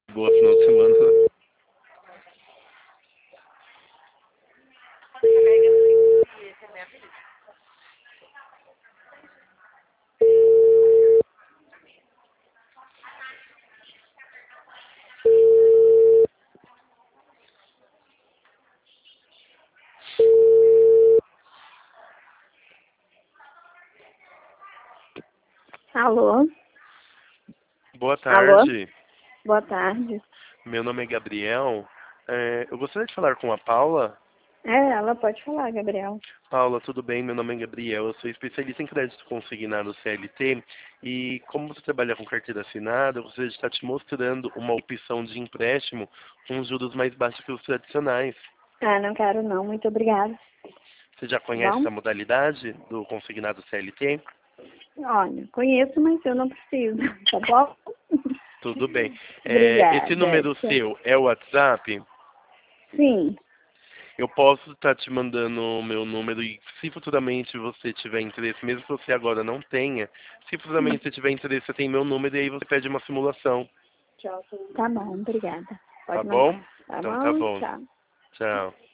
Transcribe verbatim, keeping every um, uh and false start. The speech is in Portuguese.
Boa final de semana. Alô? Boa Alô? tarde. Boa tarde. Meu nome é Gabriel. É, eu gostaria de falar com a Paula. É, ela pode falar, Gabriel. Paula, tudo bem? Meu nome é Gabriel. Eu sou especialista em crédito consignado C L T. E como você trabalha com carteira assinada, eu gostaria de estar te mostrando uma opção de empréstimo com juros mais baixos que os tradicionais. Ah, não quero não, muito obrigada. Você já Tá conhece bom? essa modalidade do consignado C L T? Olha, conheço, mas eu não preciso, tá bom? Tudo bem. É, esse Obrigada. número seu é o WhatsApp? Sim, Eu posso estar te mandando o meu número e se futuramente você tiver interesse, mesmo que você agora não tenha, se futuramente você tiver interesse, você tem meu número e aí você pede uma simulação. tá bom, obrigada. Tá Pode bom? mandar. Tá Então tá bom? bom. Tchau. Tchau.